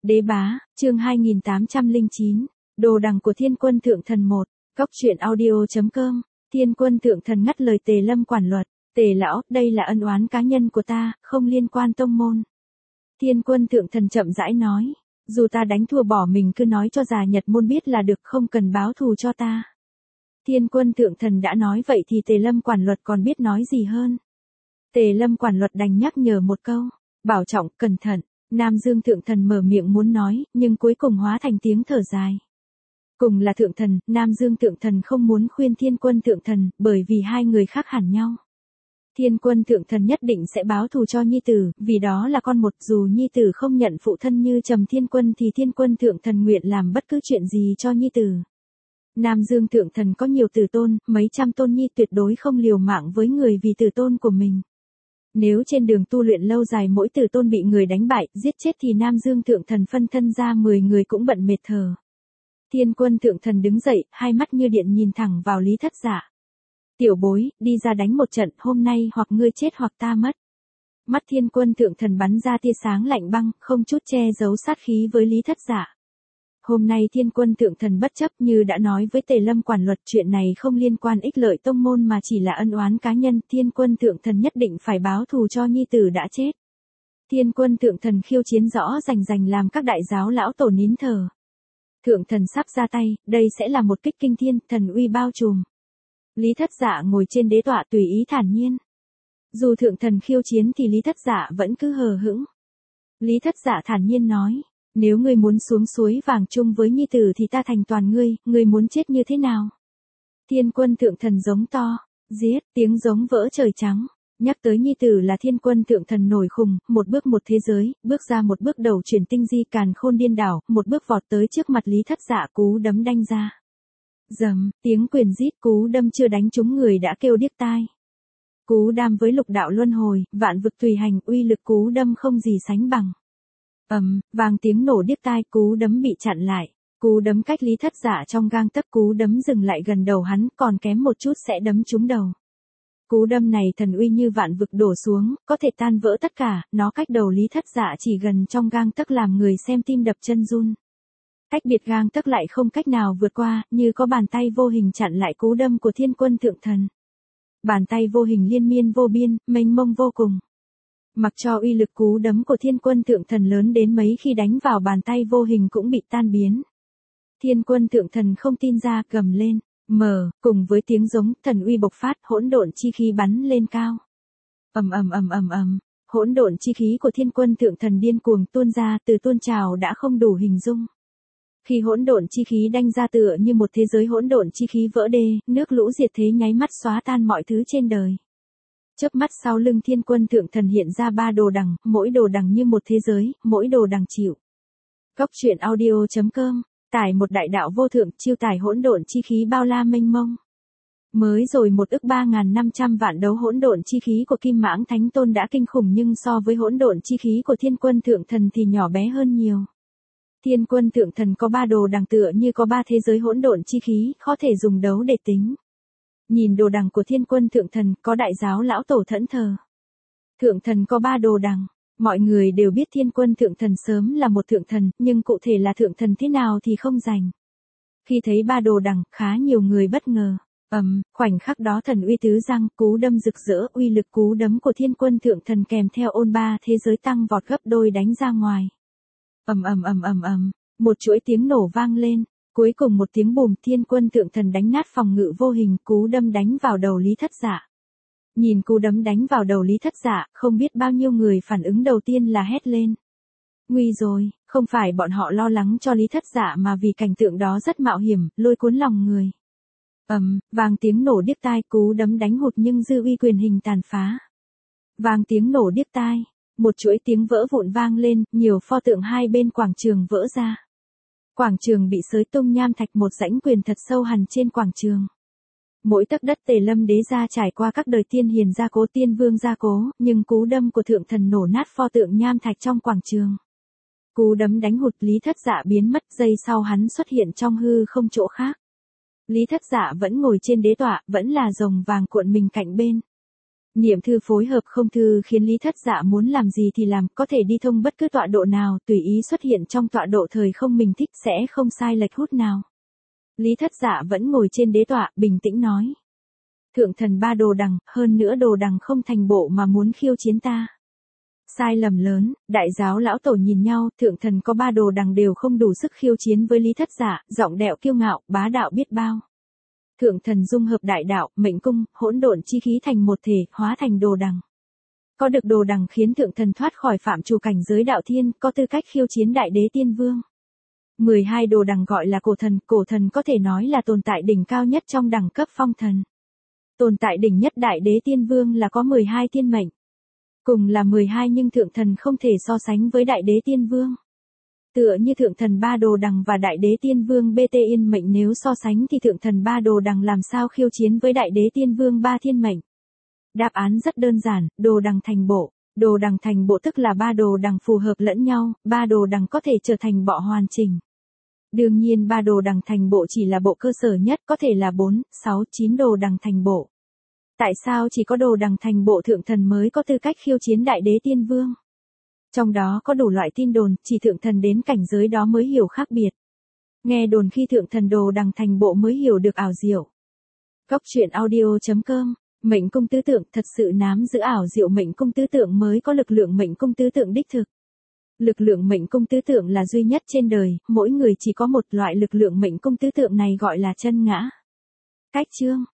Đế bá, chương 2809, đồ đằng của Thiên Quân Thượng Thần 1, Cóc truyện audio.com, Thiên Quân Thượng Thần ngắt lời Tề Lâm quản luật, Tề lão, đây là ân oán cá nhân của ta, không liên quan tông môn. Thiên Quân Thượng Thần chậm rãi nói, dù ta đánh thua bỏ mình cứ nói cho già Nhật môn biết là được, không cần báo thù cho ta. Thiên Quân Thượng Thần đã nói vậy thì Tề Lâm quản luật còn biết nói gì hơn. Tề Lâm quản luật đành nhắc nhở một câu, bảo trọng, cẩn thận. Nam Dương Thượng Thần mở miệng muốn nói, nhưng cuối cùng hóa thành tiếng thở dài. Cùng là Thượng Thần, Nam Dương Thượng Thần không muốn khuyên Thiên Quân Thượng Thần, bởi vì hai người khác hẳn nhau. Thiên Quân Thượng Thần nhất định sẽ báo thù cho nhi tử, vì đó là con một, dù nhi tử không nhận phụ thân như Trầm Thiên Quân thì Thiên Quân Thượng Thần nguyện làm bất cứ chuyện gì cho nhi tử. Nam Dương Thượng Thần có nhiều tử tôn, mấy trăm tôn nhi, tuyệt đối không liều mạng với người vì tử tôn của mình. Nếu trên đường tu luyện lâu dài mỗi tử tôn bị người đánh bại, giết chết thì Nam Dương Thượng Thần phân thân ra 10 người cũng bận mệt thở. Thiên Quân Thượng Thần đứng dậy, hai mắt như điện nhìn thẳng vào Lý Thất Dạ. Tiểu bối, đi ra đánh một trận, hôm nay hoặc ngươi chết hoặc ta mất. Mắt Thiên Quân Thượng Thần bắn ra tia sáng lạnh băng, không chút che giấu sát khí với Lý Thất Dạ. Hôm nay Thiên Quân Thượng Thần bất chấp như đã nói với Tề Lâm quản luật, chuyện này không liên quan ích lợi tông môn mà chỉ là ân oán cá nhân, Thiên Quân Thượng Thần nhất định phải báo thù cho nhi tử đã chết. Thiên Quân Thượng Thần khiêu chiến rõ rành làm các đại giáo lão tổ nín thở. Thượng Thần sắp ra tay, đây sẽ là một kích kinh thiên, thần uy bao trùm. Lý Thất Dạ ngồi trên đế tọa tùy ý thản nhiên. Dù Thượng Thần khiêu chiến thì Lý Thất Dạ vẫn cứ hờ hững. Lý Thất Dạ thản nhiên nói, nếu ngươi muốn xuống suối vàng chung với nhi tử thì ta thành toàn ngươi muốn chết như thế nào? Thiên Quân Thượng Thần giống to, giết, tiếng giống vỡ trời trắng. Nhắc tới nhi tử là Thiên Quân Thượng Thần nổi khùng, một bước một thế giới, bước ra một bước đầu chuyển tinh di càn khôn điên đảo, một bước vọt tới trước mặt Lý Thất Dạ, cú đấm đanh ra. Dầm, tiếng quyền rít, cú đâm chưa đánh trúng người đã kêu điếc tai. Cú đam với lục đạo luân hồi, vạn vực tùy hành, uy lực cú đâm không gì sánh bằng. Vang tiếng nổ điếc tai, cú đấm bị chặn lại. Cú đấm cách Lý Thất Dạ trong gang tấc, cú đấm dừng lại gần đầu hắn, còn kém một chút sẽ đấm trúng đầu. Cú đâm này thần uy như vạn vực đổ xuống, có thể tan vỡ tất cả, nó cách đầu Lý Thất Dạ chỉ gần trong gang tấc làm người xem tim đập chân run. Cách biệt gang tấc lại không cách nào vượt qua, như có bàn tay vô hình chặn lại cú đâm của Thiên Quân Thượng Thần. Bàn tay vô hình liên miên vô biên, mênh mông vô cùng. Mặc cho uy lực cú đấm của Thiên Quân Thượng Thần lớn đến mấy, khi đánh vào bàn tay vô hình cũng bị tan biến. Thiên Quân Thượng Thần không tin ra, gầm lên, cùng với tiếng giống, thần uy bộc phát, hỗn độn chi khí bắn lên cao. Hỗn độn chi khí của Thiên Quân Thượng Thần điên cuồng tuôn ra, từ tuôn trào đã không đủ hình dung. Khi hỗn độn chi khí đanh ra tựa như một thế giới hỗn độn chi khí vỡ đê, nước lũ diệt thế nháy mắt xóa tan mọi thứ trên đời. Chớp mắt sau lưng Thiên Quân Thượng Thần hiện ra 3 đồ đằng, mỗi đồ đằng như một thế giới, mỗi đồ đằng chịu. Cóc truyện audio.com, tải một đại đạo vô thượng, chiêu tải hỗn độn chi khí bao la mênh mông. Mới rồi 1.3.500 vạn đấu hỗn độn chi khí của Kim Mãng Thánh Tôn đã kinh khủng, nhưng so với hỗn độn chi khí của Thiên Quân Thượng Thần thì nhỏ bé hơn nhiều. Thiên Quân Thượng Thần có 3 đồ đằng tựa như có 3 thế giới hỗn độn chi khí, khó thể dùng đấu để tính. Nhìn đồ đằng của Thiên Quân Thượng Thần, có đại giáo lão tổ thẫn thờ. Thượng Thần có 3 đồ đằng, mọi người đều biết Thiên Quân Thượng Thần sớm là một thượng thần, nhưng cụ thể là thượng thần thế nào thì không rành. Khi thấy 3 đồ đằng, khá nhiều người bất ngờ. Khoảnh khắc đó thần uy tứ răng, cú đâm rực rỡ, uy lực cú đấm của Thiên Quân Thượng Thần kèm theo ôn 3 thế giới tăng vọt gấp đôi đánh ra ngoài. Một chuỗi tiếng nổ vang lên, cuối cùng một tiếng bùm, Thiên Quân Thượng Thần đánh nát phòng ngự vô hình, cú đâm đánh vào đầu Lý Thất Dạ. Nhìn cú đấm đánh vào đầu Lý Thất Dạ, không biết bao nhiêu người phản ứng đầu tiên là hét lên. Nguy rồi, không phải bọn họ lo lắng cho Lý Thất Dạ mà vì cảnh tượng đó rất mạo hiểm, lôi cuốn lòng người. Vang tiếng nổ điếc tai, cú đấm đánh hụt nhưng dư uy quyền hình tàn phá. Vang tiếng nổ điếc tai. Một chuỗi tiếng vỡ vụn vang lên, nhiều pho tượng hai bên quảng trường vỡ ra. Quảng trường bị xới tung nham thạch, một rãnh quyền thật sâu hằn trên quảng trường. Mỗi tấc đất Tề Lâm đế gia trải qua các đời tiên hiền gia cố, tiên vương gia cố, nhưng cú đâm của Thượng Thần nổ nát pho tượng nham thạch trong quảng trường. Cú đấm đánh hụt, Lý Thất Dạ biến mất, giây sau hắn xuất hiện trong hư không chỗ khác. Lý Thất Dạ vẫn ngồi trên đế tọa, vẫn là rồng vàng cuộn mình cạnh bên. Niệm thư phối hợp không thư khiến Lý Thất Dạ muốn làm gì thì làm, có thể đi thông bất cứ tọa độ nào, tùy ý xuất hiện trong tọa độ thời không mình thích sẽ không sai lệch hút nào. Lý Thất Dạ vẫn ngồi trên đế tọa, bình tĩnh nói. Thượng thần ba đồ đằng, hơn nữa đồ đằng không thành bộ mà muốn khiêu chiến ta. Sai lầm lớn, đại giáo lão tổ nhìn nhau, thượng thần có ba đồ đằng đều không đủ sức khiêu chiến với Lý Thất Dạ, giọng đẹo kiêu ngạo, bá đạo biết bao. Thượng thần dung hợp đại đạo, mệnh cung, hỗn độn chi khí thành một thể, hóa thành đồ đằng. Có được đồ đằng khiến thượng thần thoát khỏi phạm trù cảnh giới đạo thiên, có tư cách khiêu chiến đại đế tiên vương. 12 đồ đằng gọi là cổ thần có thể nói là tồn tại đỉnh cao nhất trong đẳng cấp phong thần. Tồn tại đỉnh nhất đại đế tiên vương là có 12 thiên mệnh. Cùng là 12 nhưng thượng thần không thể so sánh với đại đế tiên vương. Tựa như thượng thần ba đồ đằng và đại đế tiên vương BT yên mệnh nếu so sánh thì thượng thần ba đồ đằng làm sao khiêu chiến với đại đế tiên vương ba thiên mệnh. Đáp án rất đơn giản, đồ đằng thành bộ. Đồ đằng thành bộ tức là ba đồ đằng phù hợp lẫn nhau, ba đồ đằng có thể trở thành bộ hoàn chỉnh. Đương nhiên ba đồ đằng thành bộ chỉ là bộ cơ sở nhất, có thể là 4, 6, 9 đồ đằng thành bộ. Tại sao chỉ có đồ đằng thành bộ thượng thần mới có tư cách khiêu chiến đại đế tiên vương? Trong đó có đủ loại tin đồn, chỉ thượng thần đến cảnh giới đó mới hiểu khác biệt. Nghe đồn khi thượng thần đồ đằng thành bộ mới hiểu được ảo diệu. Góc truyện audio.com, mệnh cung tứ tượng thật sự nắm giữ ảo diệu mệnh cung tứ tượng mới có lực lượng mệnh cung tứ tượng đích thực. Lực lượng mệnh cung tứ tượng là duy nhất trên đời, mỗi người chỉ có một loại lực lượng mệnh cung tứ tượng này gọi là chân ngã. Cách chương